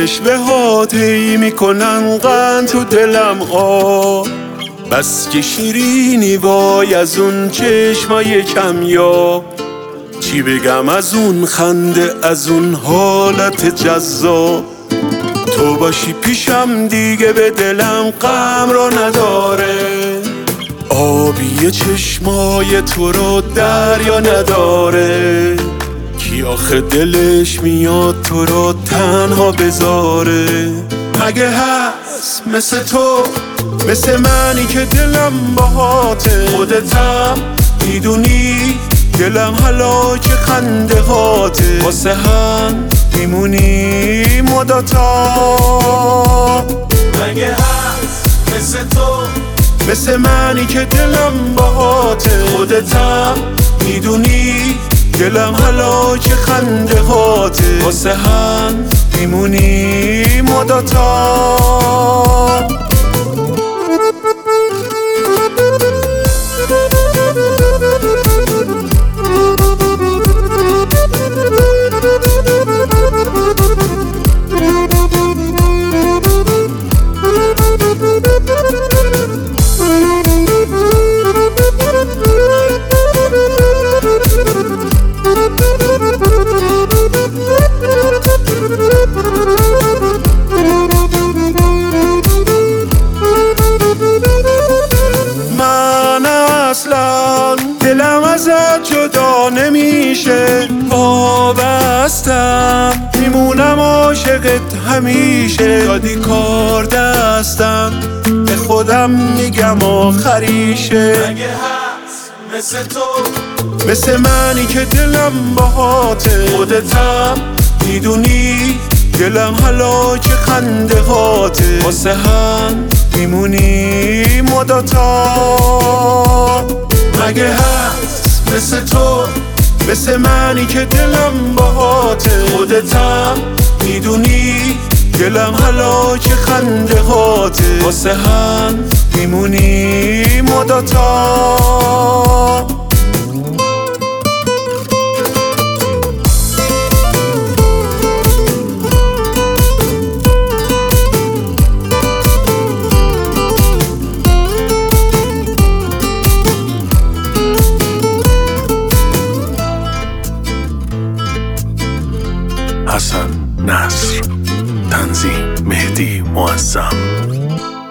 رشوه ها طی میکنن قند تو دلم بس که شیرینی وای از اون چشمای کمیاب، چی بگم از اون خنده، از اون حالت جذاب. تو باشی پیشم دیگه به دلم غم را نداره، آبی چشمای تو رو دریا نداره. کی آخه دلش میاد تو رو تنها بذاره؟ مگه هست مثل تو، مثل منی که دلم باهاته؟ خودتم میدونی دلم هلاک خنده هاته، واسه هم میمونی مدتا. مگه هست مثل تو، مثل منی که دلم باهاته؟ خودتم میدونی دلم هلاک خنده هاته، واسه هم میمونی مدتا. دلم ازت جدا نمیشه، وابستم میمونم عاشقت همیشه. دادی کار دستم به خودم میگم آخریشه. مگه هست مثل تو، مثل منی که دلم باهاته؟ خودتم میدونی دلم هلاک خنده هاته، واسه هم میمونی مدتا. مگه هست مثل تو، مثل منی که دلم باهاته؟ خودتم میدونی دلم هلاک خنده هاته، واسه هم میمونی مدتا. حسن نصر، تنظیم مهدی معظم.